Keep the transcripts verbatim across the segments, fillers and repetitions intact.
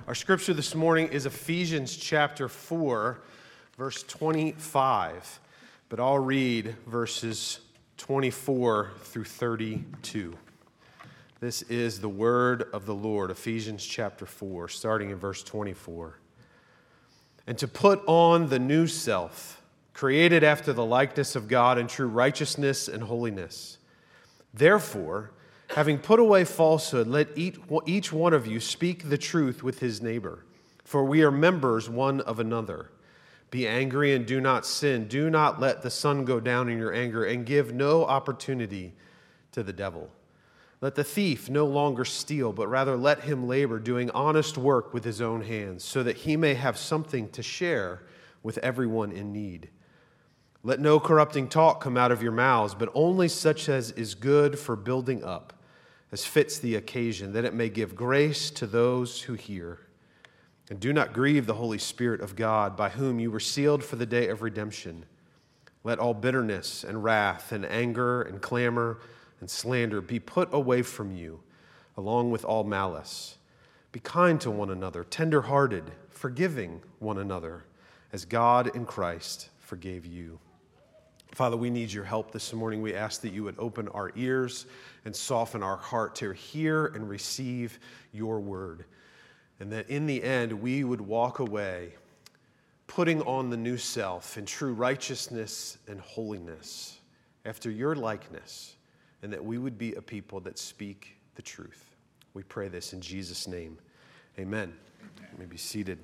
Our scripture this morning is Ephesians chapter four, verse twenty-five. But I'll read verses twenty-four through thirty-two. This is the word of the Lord, Ephesians chapter four, starting in verse twenty-four. And to put on the new self, created after the likeness of God in true righteousness and holiness. Therefore, having put away falsehood, let each one of you speak the truth with his neighbor, for we are members one of another. Be angry and do not sin. Do not let the sun go down in your anger, and give no opportunity to the devil. Let the thief no longer steal, but rather let him labor, doing honest work with his own hands, so that he may have something to share with everyone in need. Let no corrupting talk come out of your mouths, but only such as is good for building up, as fits the occasion, that it may give grace to those who hear. And do not grieve the Holy Spirit of God, by whom you were sealed for the day of redemption. Let all bitterness and wrath and anger and clamor and slander be put away from you, along with all malice. Be kind to one another, tender-hearted, forgiving one another, as God in Christ forgave you. Father, we need your help this morning. We ask that you would open our ears and soften our heart to hear and receive your word. And that in the end, we would walk away putting on the new self in true righteousness and holiness after your likeness, and that we would be a people that speak the truth. We pray this in Jesus' name. Amen. Amen. You may be seated.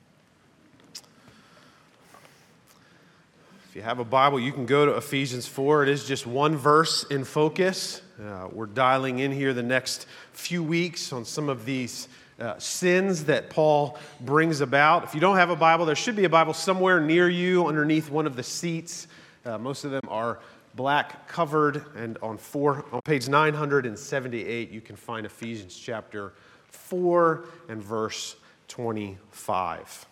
If you have a Bible, you can go to Ephesians four. It is just one verse in focus. Uh, we're dialing in here the next few weeks on some of these uh, sins that Paul brings about. If you don't have a Bible, there should be a Bible somewhere near you underneath one of the seats. Uh, most of them are black covered, and on four on page nine hundred seventy-eight, you can find Ephesians chapter four and verse twenty-five.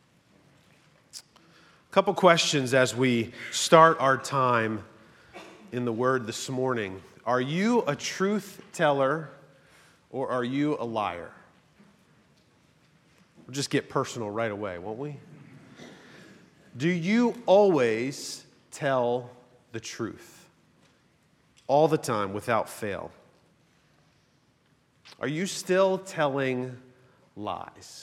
A couple questions as we start our time in the Word this morning. Are you a truth teller or are you a liar? We'll just get personal right away, won't we? Do you always tell the truth? All the time, without fail? Are you still telling lies?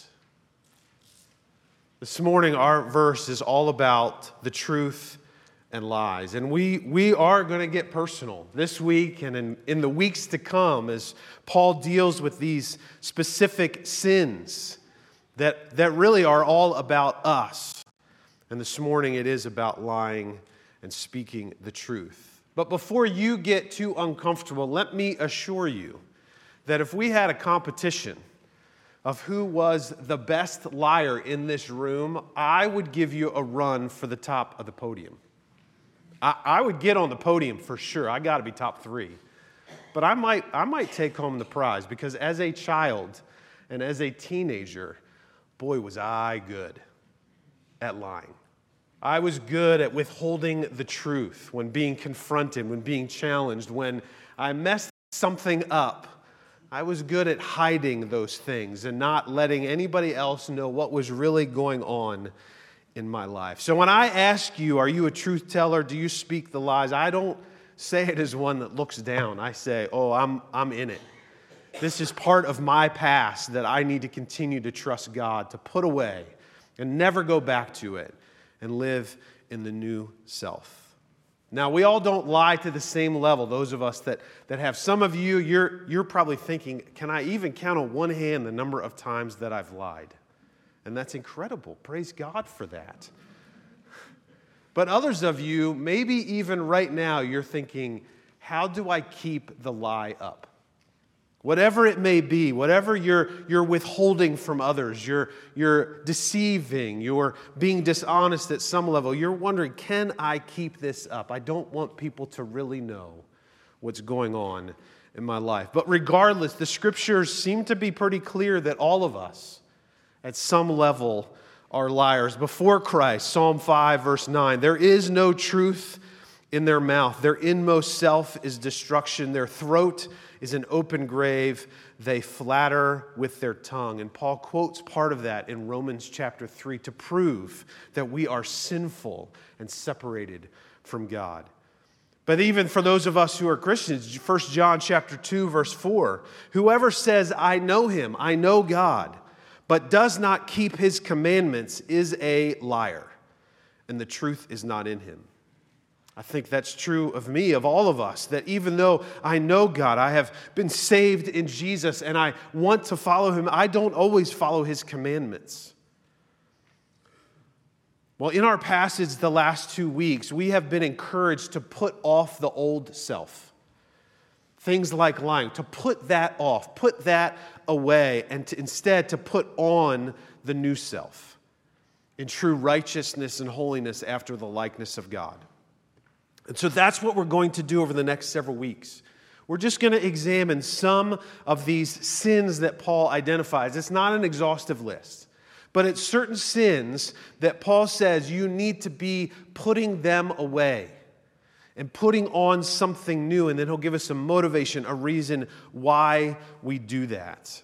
This morning, our verse is all about the truth and lies. And we, we are going to get personal this week and in, in the weeks to come as Paul deals with these specific sins that, that really are all about us. And this morning, it is about lying and speaking the truth. But before you get too uncomfortable, let me assure you that if we had a competition of who was the best liar in this room, I would give you a run for the top of the podium. I, I would get on the podium for sure. I got to be top three. But I might, I might take home the prize because as a child and as a teenager, boy, was I good at lying. I was good at withholding the truth when being confronted, when being challenged, when I messed something up. I was good at hiding those things and not letting anybody else know what was really going on in my life. So when I ask you, are you a truth teller? Do you speak the lies? I don't say it as one that looks down. I say, oh, I'm I'm in it. This is part of my past that I need to continue to trust God to put away and never go back to it and live in the new self. Now, we all don't lie to the same level, those of us that, that have. Some of you, you're, you're probably thinking, can I even count on one hand the number of times that I've lied? And that's incredible. Praise God for that. But others of you, maybe even right now, you're thinking, how do I keep the lie up? Whatever it may be, whatever you're, you're withholding from others, you're, you're deceiving, you're being dishonest at some level, you're wondering, can I keep this up? I don't want people to really know what's going on in my life. But regardless, the scriptures seem to be pretty clear that all of us, at some level, are liars. Before Christ, Psalm five, verse nine, there is no truth in their mouth. Their inmost self is destruction. Their throat is an open grave. They flatter with their tongue. And Paul quotes part of that in Romans chapter three to prove that we are sinful and separated from God. But even for those of us who are Christians, First John chapter two, verse four, whoever says, I know him, I know God, but does not keep his commandments is a liar, and the truth is not in him. I think that's true of me, of all of us, that even though I know God, I have been saved in Jesus, and I want to follow him, I don't always follow his commandments. Well, in our passage the last two weeks, we have been encouraged to put off the old self. Things like lying, to put that off, put that away, and to instead to put on the new self in true righteousness and holiness after the likeness of God. And so that's what we're going to do over the next several weeks. We're just going to examine some of these sins that Paul identifies. It's not an exhaustive list, but it's certain sins that Paul says you need to be putting them away and putting on something new, and then he'll give us some motivation, a reason why we do that.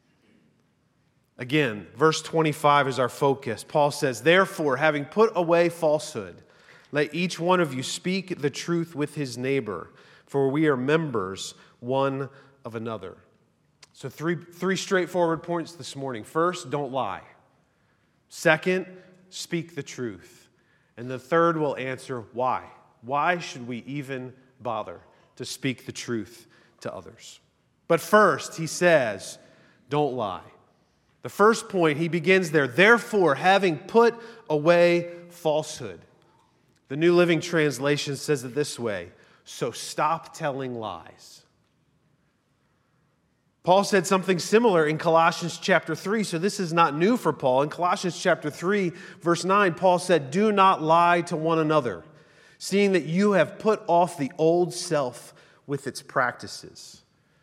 Again, verse twenty-five is our focus. Paul says, therefore, having put away falsehood, let each one of you speak the truth with his neighbor, for we are members one of another. So three, three straightforward points this morning. First, don't lie. Second, speak the truth. And the third will answer why. Why should we even bother to speak the truth to others? But first, he says, don't lie. The first point, he begins there, therefore, having put away falsehood. The New Living Translation says it this way, so stop telling lies. Paul said something similar in Colossians chapter three, so this is not new for Paul. In Colossians chapter three, verse nine, Paul said, do not lie to one another, seeing that you have put off the old self with its practices.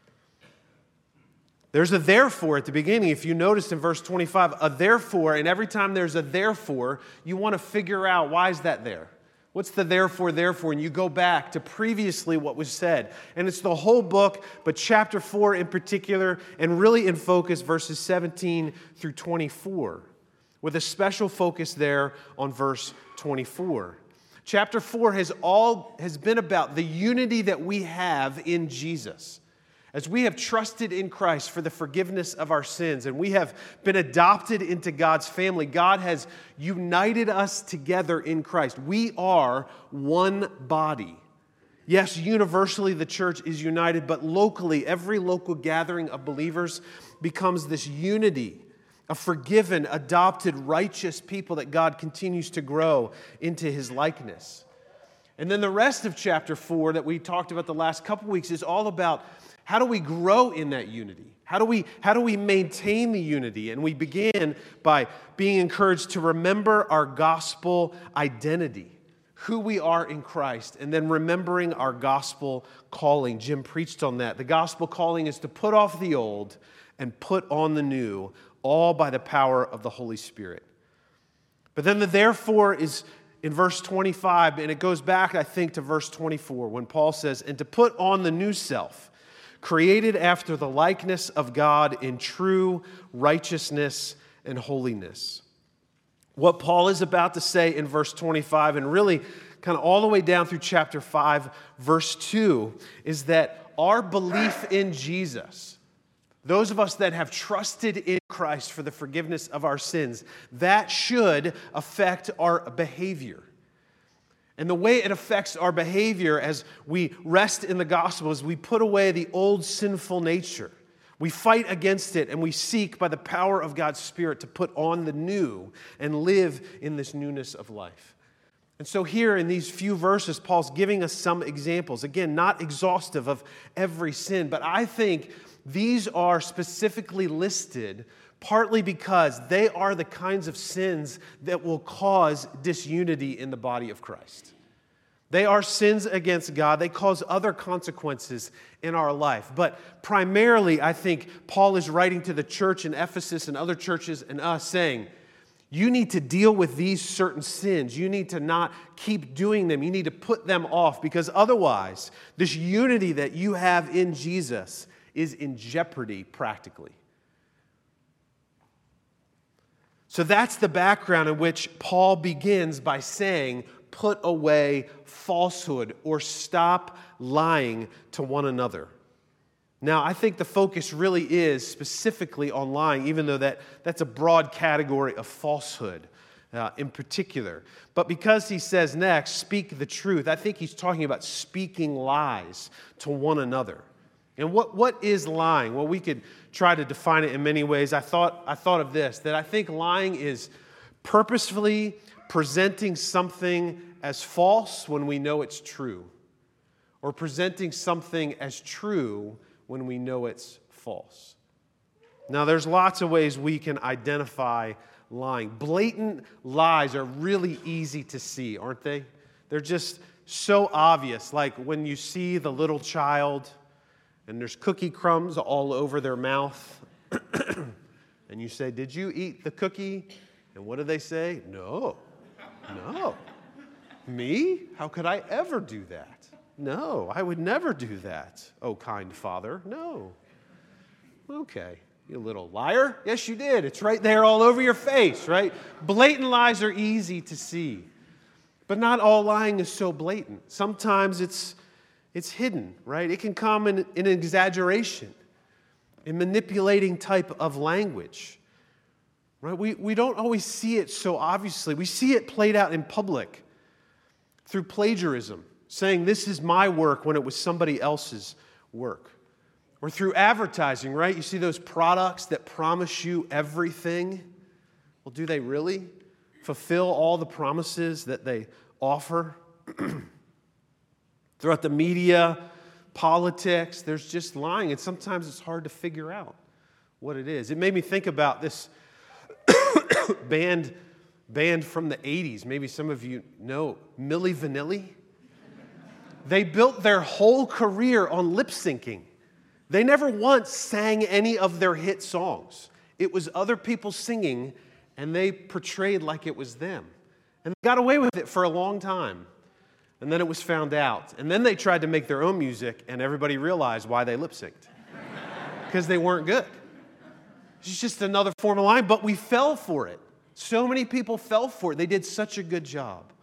There's a therefore at the beginning. If you notice in verse twenty-five, a therefore, and every time there's a therefore, you want to figure out why is that there? What's the therefore, therefore? And you go back to previously what was said. And it's the whole book, but chapter four in particular, and really in focus verses seventeen through twenty-four, with a special focus there on verse twenty-four. Chapter four has all has been about the unity that we have in Jesus. As we have trusted in Christ for the forgiveness of our sins and we have been adopted into God's family, God has united us together in Christ. We are one body. Yes, universally the church is united, but locally, every local gathering of believers becomes this unity, a forgiven, adopted, righteous people that God continues to grow into his likeness. And then the rest of chapter four that we talked about the last couple weeks is all about how do we grow in that unity? How do we, how do we maintain the unity? And we began by being encouraged to remember our gospel identity, who we are in Christ, and then remembering our gospel calling. Jim preached on that. The gospel calling is to put off the old and put on the new, all by the power of the Holy Spirit. But then the therefore is in verse twenty-five, and it goes back, I think, to verse twenty-four, when Paul says, and to put on the new self, created after the likeness of God in true righteousness and holiness. What Paul is about to say in verse twenty-five, and really kind of all the way down through chapter five, verse two, is that our belief in Jesus, those of us that have trusted in Christ for the forgiveness of our sins, that should affect our behavior. And the way it affects our behavior as we rest in the gospel is we put away the old sinful nature. We fight against it and we seek by the power of God's Spirit to put on the new and live in this newness of life. And so here in these few verses, Paul's giving us some examples. Again, not exhaustive of every sin, but I think these are specifically listed partly because they are the kinds of sins that will cause disunity in the body of Christ. They are sins against God. They cause other consequences in our life. But primarily, I think Paul is writing to the church in Ephesus and other churches and us saying, You need to deal with these certain sins. You need to not keep doing them. You need to put them off, because otherwise, this unity that you have in Jesus is in jeopardy practically. So that's the background in which Paul begins by saying, put away falsehood, or stop lying to one another. Now, I think the focus really is specifically on lying, even though that, that's a broad category of falsehood uh, in particular. But because he says next, speak the truth, I think he's talking about speaking lies to one another. And what, what is lying? Well, we could try to define it in many ways. I thought, I thought of this, that I think lying is purposefully presenting something as false when we know it's true, or presenting something as true when we know it's false. Now, there's lots of ways we can identify lying. Blatant lies are really easy to see, aren't they? They're just so obvious, like when you see the little child and there's cookie crumbs all over their mouth, and you say, "Did you eat the cookie?" And what do they say? "No, no. Me? How could I ever do that? No, I would never do that, oh kind Father. No." Okay, you little liar. Yes, you did. It's right there all over your face, right? Blatant lies are easy to see. But not all lying is so blatant. Sometimes it's it's hidden, right? It can come in, in an exaggeration, in manipulating type of language. Right? We, we don't always see it so obviously. We see it played out in public through plagiarism, saying this is my work when it was somebody else's work. Or through advertising, right? You see those products that promise you everything. Well, do they really fulfill all the promises that they offer? Throughout the media, politics, there's just lying, and sometimes it's hard to figure out what it is. It made me think about this band, band from the eighties. Maybe some of you know Milli Vanilli. They built their whole career on lip syncing. They never once sang any of their hit songs. It was other people singing, and they portrayed like it was them. And they got away with it for a long time. And then it was found out. And then they tried to make their own music, and everybody realized why they lip synced. Because they weren't good. It's just another form of lying, but we fell for it. So many people fell for it. They did such a good job.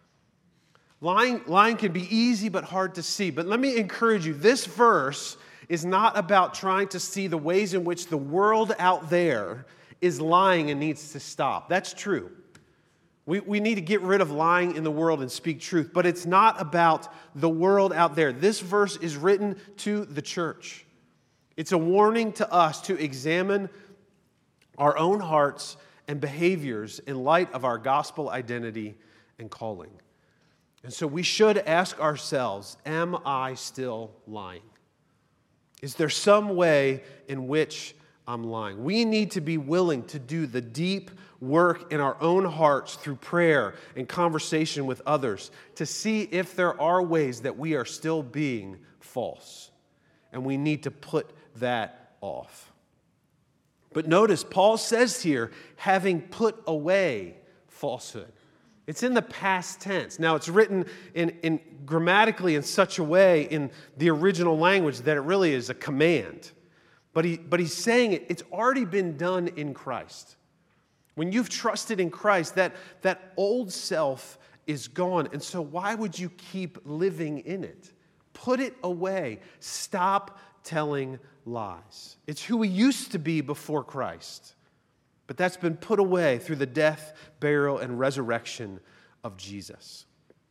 Lying, lying can be easy but hard to see. But let me encourage you, this verse is not about trying to see the ways in which the world out there is lying and needs to stop. That's true. We, we need to get rid of lying in the world and speak truth. But it's not about the world out there. This verse is written to the church. It's a warning to us to examine our own hearts and behaviors in light of our gospel identity and calling. And so we should ask ourselves, am I still lying? Is there some way in which I'm lying? We need to be willing to do the deep work in our own hearts through prayer and conversation with others to see if there are ways that we are still being false. And we need to put that off. But notice, Paul says here, having put away falsehood. It's in the past tense. Now, it's written in, in grammatically in such a way in the original language that it really is a command. But, he, but he's saying it, it's already been done in Christ. When you've trusted in Christ, that, that old self is gone. And so why would you keep living in it? Put it away. Stop telling lies. It's who we used to be before Christ. But that's been put away through the death, burial, and resurrection of Jesus.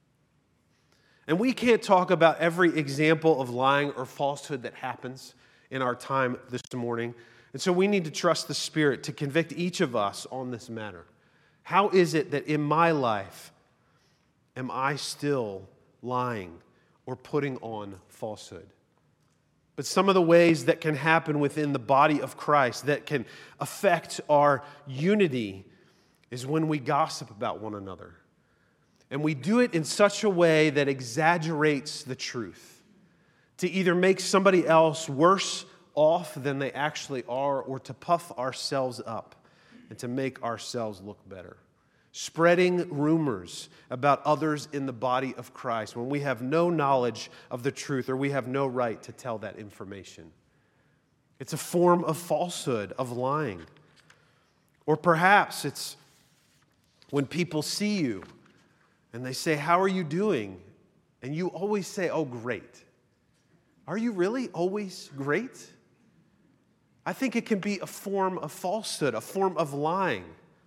And we can't talk about every example of lying or falsehood that happens in our time this morning. And so we need to trust the Spirit to convict each of us on this matter. How is it that in my life am I still lying or putting on falsehood? But some of the ways that can happen within the body of Christ that can affect our unity is when we gossip about one another. And we do it in such a way that exaggerates the truth, to either make somebody else worse off than they actually are, or to puff ourselves up, and to make ourselves look better. Spreading rumors about others in the body of Christ when we have no knowledge of the truth or we have no right to tell that information. It's a form of falsehood, of lying. Or perhaps it's when people see you and they say, "How are you doing?" And you always say, "Oh, great." Are you really always great? I think it can be a form of falsehood, a form of lying.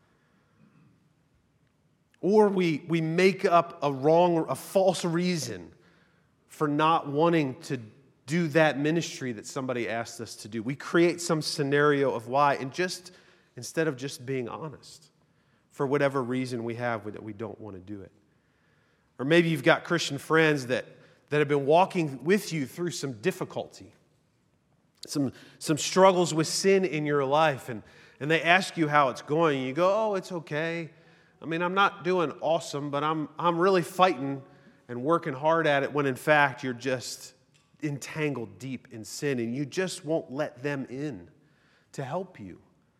Or we, we make up a wrong, a false reason for not wanting to do that ministry that somebody asked us to do. We create some scenario of why, and just instead of just being honest, for whatever reason we have that we don't want to do it. Or maybe you've got Christian friends that, that have been walking with you through some difficulty, some, some struggles with sin in your life, and, and they ask you how it's going, and you go, "Oh, it's okay. I mean, I'm not doing awesome, but I'm, I'm really fighting and working hard at it," when in fact you're just entangled deep in sin, and you just won't let them in to help you.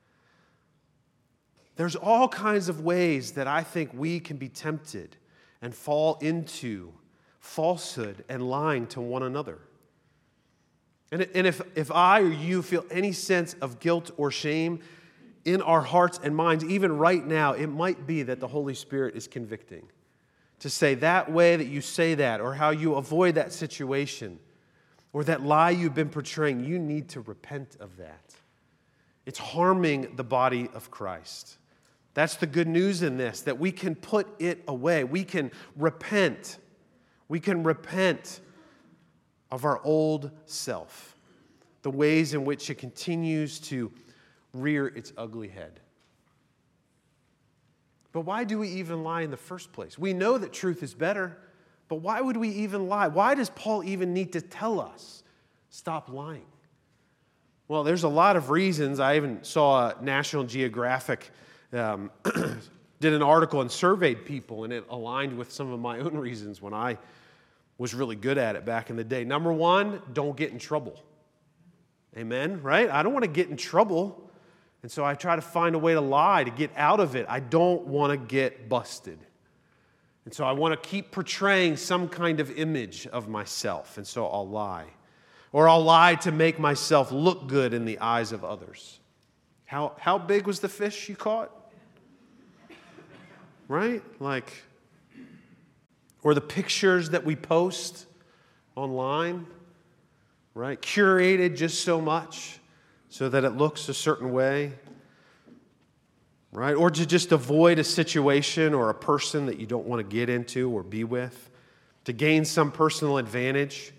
There's all kinds of ways that I think we can be tempted and fall into falsehood and lying to one another. And, and if, if I or you feel any sense of guilt or shame in our hearts and minds, even right now, it might be that the Holy Spirit is convicting. To say that way that you say that, or how you avoid that situation, or that lie you've been portraying, you need to repent of that. It's harming the body of Christ. That's the good news in this, that we can put it away. We can repent. We can repent of our old self, the ways in which it continues to rear its ugly head. But why do we even lie in the first place? We know that truth is better, but why would we even lie? Why does Paul even need to tell us, stop lying? Well, there's a lot of reasons. I even saw National Geographic um, did an article and surveyed people, and it aligned with some of my own reasons when I was really good at it back in the day. Number one, don't get in trouble. Amen, right? I don't want to get in trouble. And so I try to find a way to lie, to get out of it. I don't want to get busted. And so I want to keep portraying some kind of image of myself. And so I'll lie. Or I'll lie to make myself look good in the eyes of others. How, how big was the fish you caught? Right? Like, or the pictures that we post online, right? Curated just so much so that it looks a certain way, right? Or to just avoid a situation or a person that you don't want to get into or be with, to gain some personal advantage.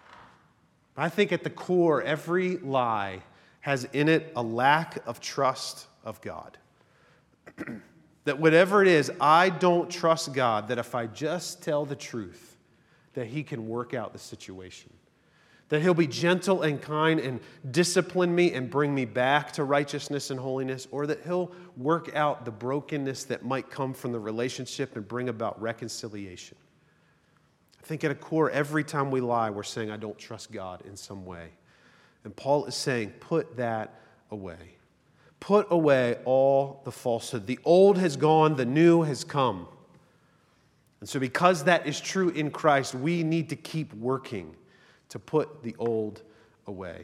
I think at the core, every lie has in it a lack of trust of God. That whatever it is, I don't trust God, that if I just tell the truth, that He can work out the situation. That He'll be gentle and kind and discipline me and bring me back to righteousness and holiness, or that He'll work out the brokenness that might come from the relationship and bring about reconciliation. I think at a core, every time we lie, we're saying, I don't trust God in some way. And Paul is saying, put that away. Put away all the falsehood. The old has gone, the new has come. And so because that is true in Christ, we need to keep working to put the old away.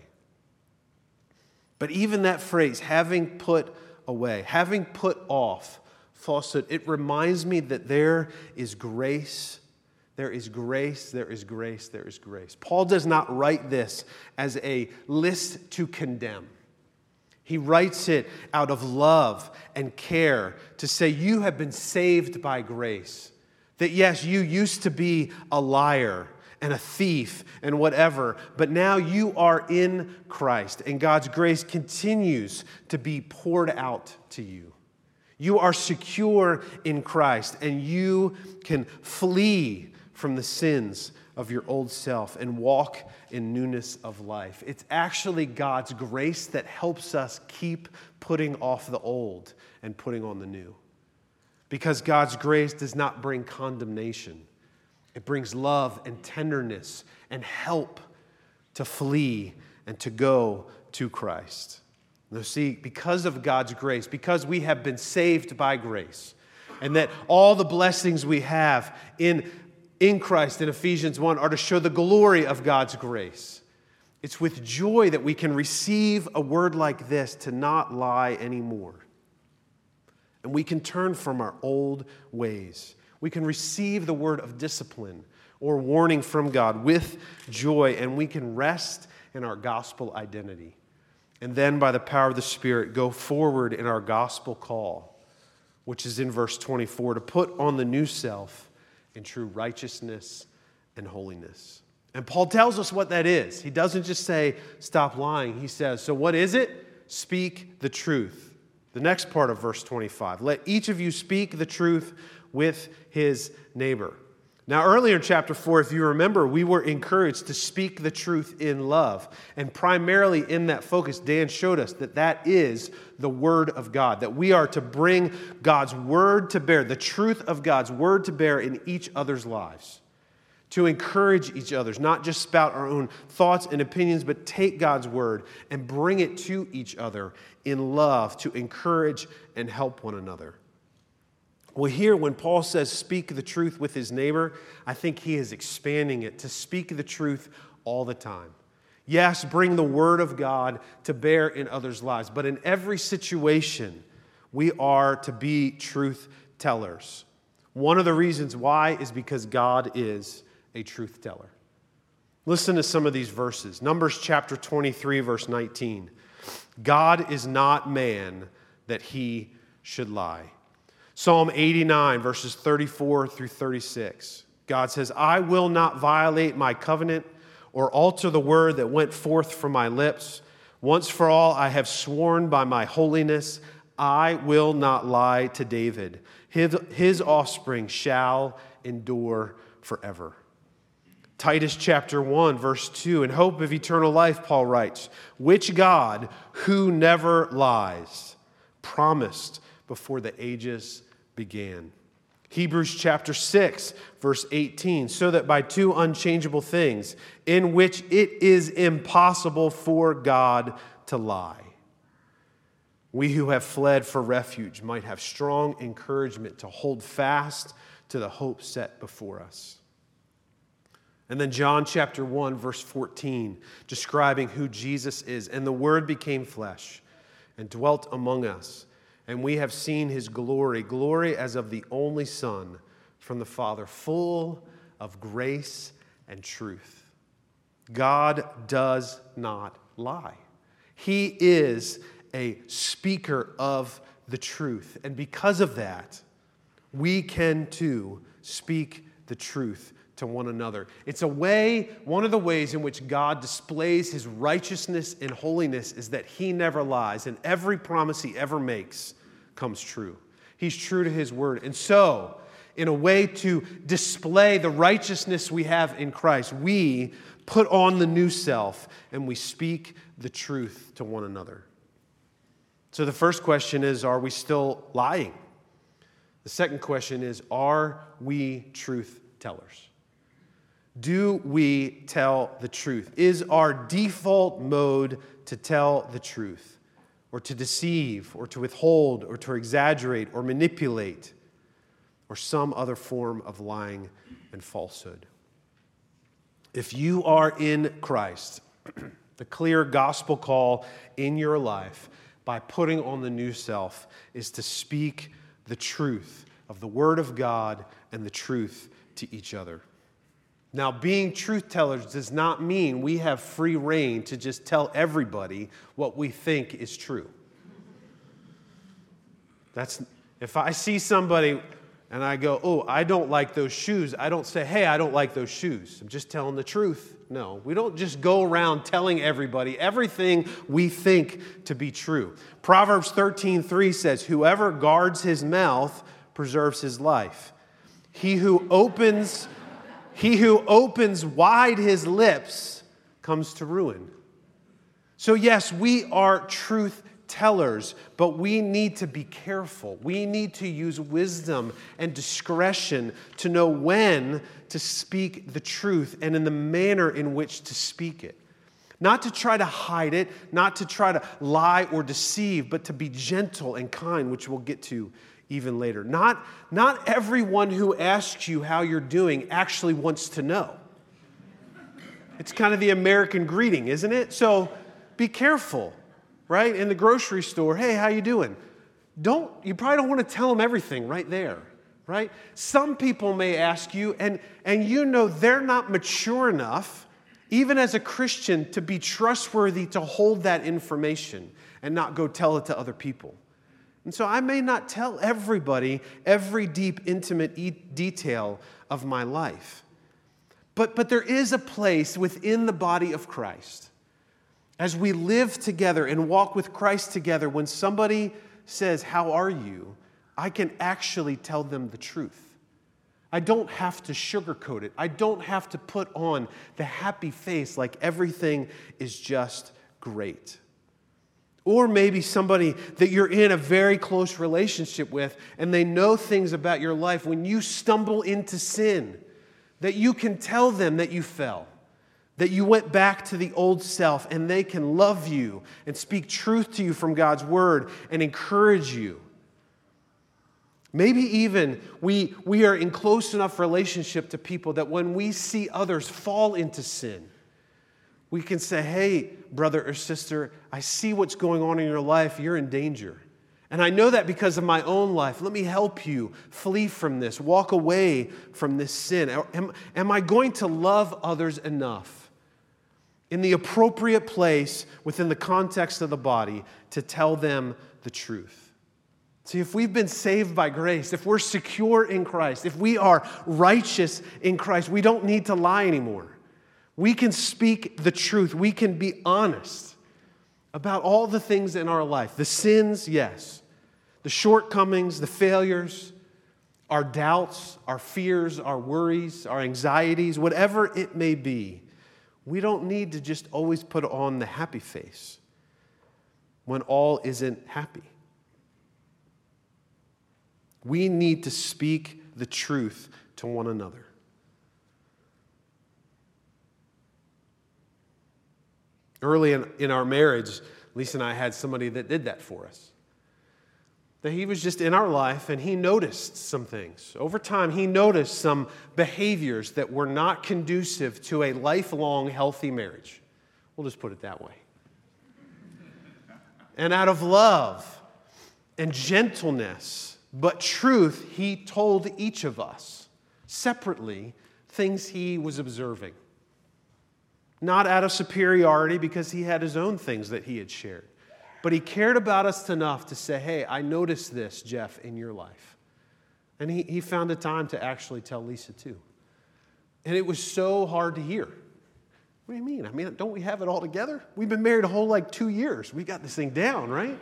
But even that phrase, having put away, having put off falsehood, it reminds me that there is grace, there is grace, there is grace, there is grace. Paul does not write this as a list to condemn. He writes it out of love and care to say you have been saved by grace. That yes, you used to be a liar and a thief and whatever, but now you are in Christ, and God's grace continues to be poured out to you. You are secure in Christ, and you can flee from the sins of your old self and walk in newness of life. It's actually God's grace that helps us keep putting off the old and putting on the new. Because God's grace does not bring condemnation. It brings love and tenderness and help to flee and to go to Christ. Now, see, because of God's grace, because we have been saved by grace, and that all the blessings we have in, in Christ in Ephesians one are to show the glory of God's grace, it's with joy that we can receive a word like this to not lie anymore. And we can turn from our old ways. We can receive the word of discipline or warning from God with joy, and we can rest in our gospel identity. And then, by the power of the Spirit, go forward in our gospel call, which is in verse twenty-four, to put on the new self in true righteousness and holiness. And Paul tells us what that is. He doesn't just say, stop lying. He says, so what is it? Speak the truth. The next part of verse twenty-five, let each of you speak the truth with his neighbor. Now, earlier in chapter four, if you remember, we were encouraged to speak the truth in love. And primarily in that focus, Dan showed us that that is the Word of God, that we are to bring God's Word to bear, the truth of God's Word to bear in each other's lives, to encourage each other, not just spout our own thoughts and opinions, but take God's Word and bring it to each other in love to encourage and help one another. Well, here, when Paul says speak the truth with his neighbor, I think he is expanding it to speak the truth all the time. Yes, bring the word of God to bear in others' lives, but in every situation, we are to be truth tellers. One of the reasons why is because God is a truth teller. Listen to some of these verses. Numbers chapter twenty-three, verse nineteen. God is not man that he should lie. Psalm eighty-nine, verses thirty-four through thirty-six. God says, I will not violate my covenant or alter the word that went forth from my lips. Once for all, I have sworn by my holiness, I will not lie to David. His, his offspring shall endure forever. Titus chapter one, verse two, in hope of eternal life, Paul writes, which God, who never lies, promised before the ages began. Hebrews chapter six, verse eighteen, so that by two unchangeable things, in which it is impossible for God to lie, we who have fled for refuge might have strong encouragement to hold fast to the hope set before us. And then John chapter one, verse fourteen, describing who Jesus is. And the Word became flesh and dwelt among us. And we have seen his glory, glory as of the only Son from the Father, full of grace and truth. God does not lie. He is a speaker of the truth. And because of that, we can too speak the truth to one another. It's a way, one of the ways in which God displays his righteousness and holiness is that he never lies, and every promise he ever makes comes true. He's true to his word. And so, in a way to display the righteousness we have in Christ, we put on the new self and we speak the truth to one another. So the first question is, are we still lying? The second question is, are we truth tellers? Do we tell the truth? Is our default mode to tell the truth, or to deceive, or to withhold, or to exaggerate, or manipulate, or some other form of lying and falsehood? If you are in Christ, the clear gospel call in your life by putting on the new self is to speak the truth of the Word of God and the truth to each other. Now, being truth tellers does not mean we have free reign to just tell everybody what we think is true. That's, if I see somebody and I go, oh, I don't like those shoes, I don't say, hey, I don't like those shoes. I'm just telling the truth. No, we don't just go around telling everybody everything we think to be true. Proverbs thirteen three says, whoever guards his mouth preserves his life. He who opens... He who opens wide his lips comes to ruin. So yes, we are truth tellers, but we need to be careful. We need to use wisdom and discretion to know when to speak the truth and in the manner in which to speak it. Not to try to hide it, not to try to lie or deceive, but to be gentle and kind, which we'll get to even later. Not, not everyone who asks you how you're doing actually wants to know. It's kind of the American greeting, isn't it? So be careful, right? In the grocery store, hey, how you doing? Don't, you probably don't want to tell them everything right there, right? Some people may ask you, and, and you know they're not mature enough, even as a Christian, to be trustworthy to hold that information and not go tell it to other people. And so I may not tell everybody every deep, intimate e- detail of my life. But, but there is a place within the body of Christ, as we live together and walk with Christ together, when somebody says, how are you? I can actually tell them the truth. I don't have to sugarcoat it. I don't have to put on the happy face like everything is just great. Or maybe somebody that you're in a very close relationship with and they know things about your life. When you stumble into sin, that you can tell them that you fell, that you went back to the old self, and they can love you and speak truth to you from God's word and encourage you. Maybe even we, we are in close enough relationship to people that when we see others fall into sin, we can say, hey, brother or sister, I see what's going on in your life. You're in danger. And I know that because of my own life. Let me help you flee from this, walk away from this sin. Am, am I going to love others enough in the appropriate place within the context of the body to tell them the truth? See, if we've been saved by grace, if we're secure in Christ, if we are righteous in Christ, we don't need to lie anymore. We can speak the truth. We can be honest about all the things in our life. The sins, yes. The shortcomings, the failures, our doubts, our fears, our worries, our anxieties, whatever it may be. We don't need to just always put on the happy face when all isn't happy. We need to speak the truth to one another. Early in, in our marriage, Lisa and I had somebody that did that for us. That he was just in our life and he noticed some things. Over time, he noticed some behaviors that were not conducive to a lifelong healthy marriage. We'll just put it that way. And out of love and gentleness, but truth, he told each of us separately things he was observing. Not out of superiority because he had his own things that he had shared. But he cared about us enough to say, hey, I noticed this, Jeff, in your life. And he, he found a time to actually tell Lisa too. And it was so hard to hear. What do you mean? I mean, don't we have it all together? We've been married a whole like two years. We got this thing down, right?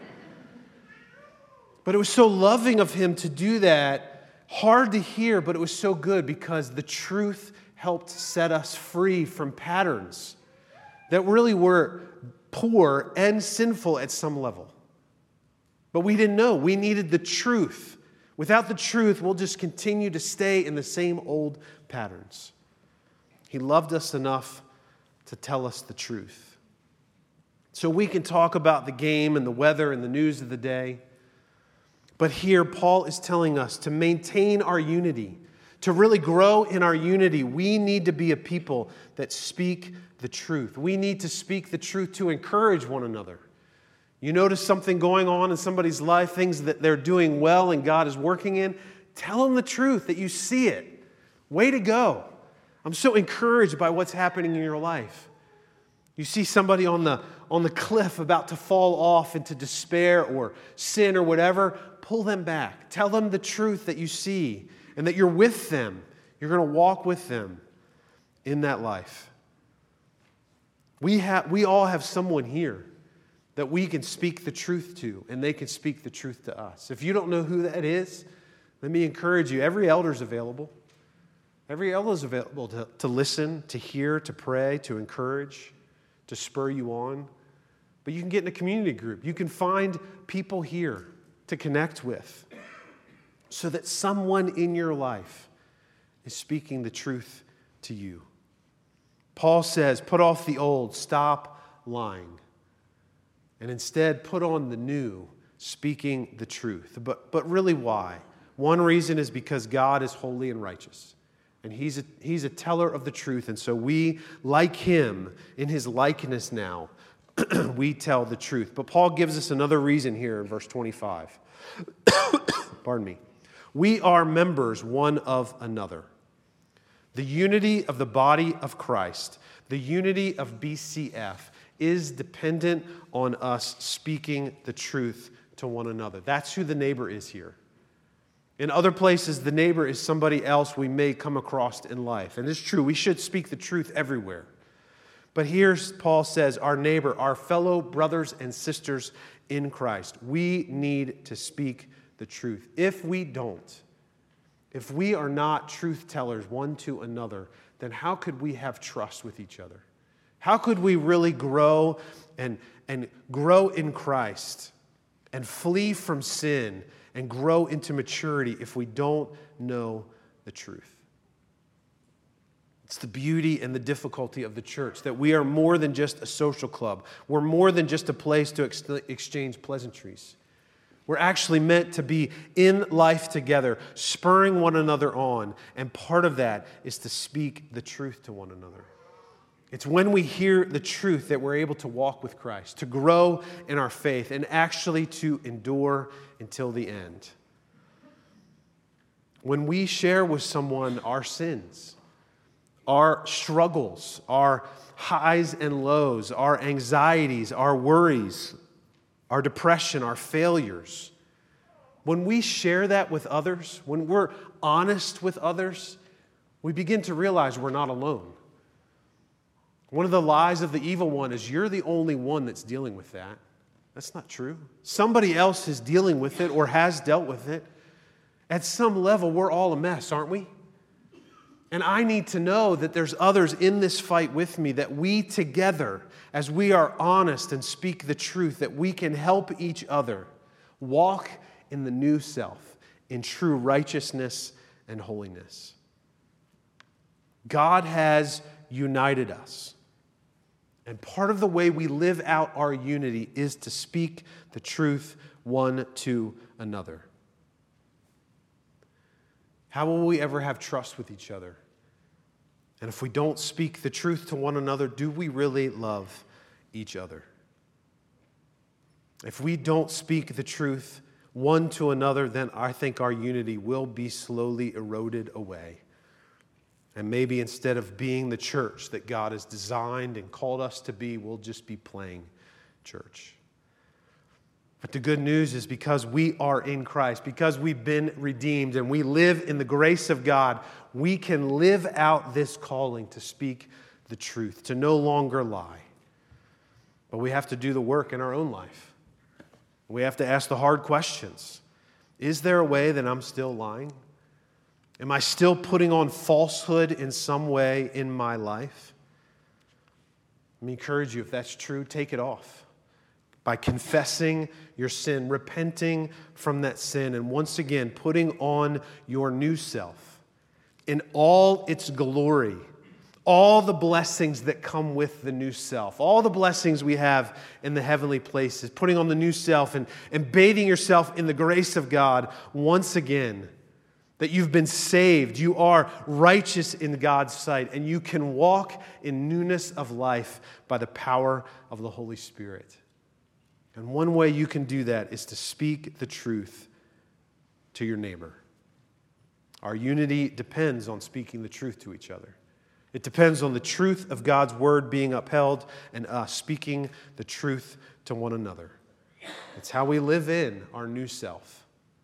But it was so loving of him to do that. Hard to hear, but it was so good because the truth helped set us free from patterns that really were poor and sinful at some level. But we didn't know. We needed the truth. Without the truth, we'll just continue to stay in the same old patterns. He loved us enough to tell us the truth. So we can talk about the game and the weather and the news of the day. But here, Paul is telling us to maintain our unity, to really grow in our unity. We need to be a people that speak the truth. We need to speak the truth to encourage one another. You notice something going on in somebody's life, things that they're doing well and God is working in, tell them the truth, that you see it. Way to go. I'm so encouraged by what's happening in your life. You see somebody on the, on the cliff about to fall off into despair or sin or whatever, pull them back. Tell them the truth that you see and that you're with them. You're going to walk with them in that life. We have, we all have someone here that we can speak the truth to, and they can speak the truth to us. If you don't know who that is, let me encourage you. Every elder is available. Every elder is available to, to listen, to hear, to pray, to encourage, to spur you on. But you can get in a community group. You can find people here to connect with so that someone in your life is speaking the truth to you. Paul says, put off the old, stop lying. And instead put on the new, speaking the truth. But, but really why? One reason is because God is holy and righteous. And he's a, he's a teller of the truth. And so we, like him, in his likeness now, we tell the truth. But Paul gives us another reason here in verse twenty-five. Pardon me. We are members one of another. The unity of the body of Christ, the unity of B C F, is dependent on us speaking the truth to one another. That's who the neighbor is here. In other places, the neighbor is somebody else we may come across in life. And it's true, we should speak the truth everywhere. But here Paul says, our neighbor, our fellow brothers and sisters in Christ, we need to speak the truth. If we don't, if we are not truth tellers one to another, then how could we have trust with each other? How could we really grow and, and grow in Christ and flee from sin and grow into maturity if we don't know the truth? It's the beauty and the difficulty of the church, that we are more than just a social club. We're more than just a place to ex- exchange pleasantries. We're actually meant to be in life together, spurring one another on. And part of that is to speak the truth to one another. It's when we hear the truth that we're able to walk with Christ, to grow in our faith, and actually to endure until the end. When we share with someone our sins, our struggles, our highs and lows, our anxieties, our worries, our depression, our failures, when we share that with others, when we're honest with others, we begin to realize we're not alone. One of the lies of the evil one is you're the only one that's dealing with that. That's not true. Somebody else is dealing with it or has dealt with it. At some level, we're all a mess, aren't we? And I need to know that there's others in this fight with me, that we together, as we are honest and speak the truth, that we can help each other walk in the new self, in true righteousness and holiness. God has united us. And part of the way we live out our unity is to speak the truth one to another. How will we ever have trust with each other? And if we don't speak the truth to one another, do we really love each other? If we don't speak the truth one to another, then I think our unity will be slowly eroded away. And maybe instead of being the church that God has designed and called us to be, we'll just be playing church. But the good news is because we are in Christ, because we've been redeemed and we live in the grace of God, we can live out this calling to speak the truth, to no longer lie. But we have to do the work in our own life. We have to ask the hard questions. Is there a way that I'm still lying? Am I still putting on falsehood in some way in my life? Let me encourage you, if that's true, take it off by confessing your sin, repenting from that sin, and once again putting on your new self in all its glory, all the blessings that come with the new self, all the blessings we have in the heavenly places, putting on the new self and, and bathing yourself in the grace of God once again. That you've been saved, you are righteous in God's sight, and you can walk in newness of life by the power of the Holy Spirit. And one way you can do that is to speak the truth to your neighbor. Our unity depends on speaking the truth to each other. It depends on the truth of God's word being upheld and us speaking the truth to one another. It's how we live in our new self.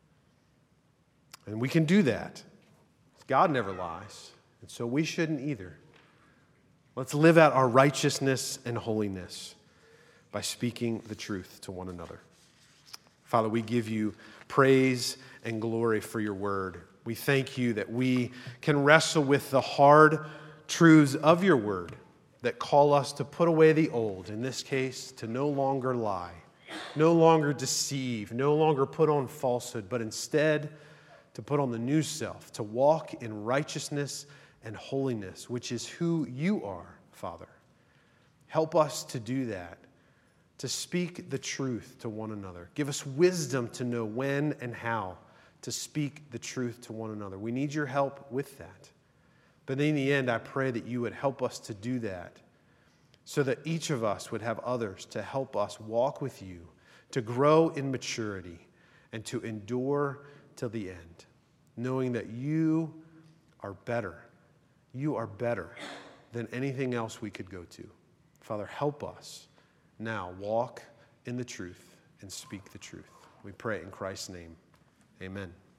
And we can do that. God never lies, and so we shouldn't either. Let's live out our righteousness and holiness by speaking the truth to one another. Father, we give you praise and glory for your word. We thank you that we can wrestle with the hard truths of your word that call us to put away the old, in this case, to no longer lie, no longer deceive, no longer put on falsehood, but instead to put on the new self, to walk in righteousness and holiness, which is who you are, Father. Help us to do that, to speak the truth to one another. Give us wisdom to know when and how to speak the truth to one another. We need your help with that. But in the end, I pray that you would help us to do that so that each of us would have others to help us walk with you, to grow in maturity, and to endure till the end, knowing that you are better. You are better than anything else we could go to. Father, help us now walk in the truth and speak the truth. We pray in Christ's name. Amen.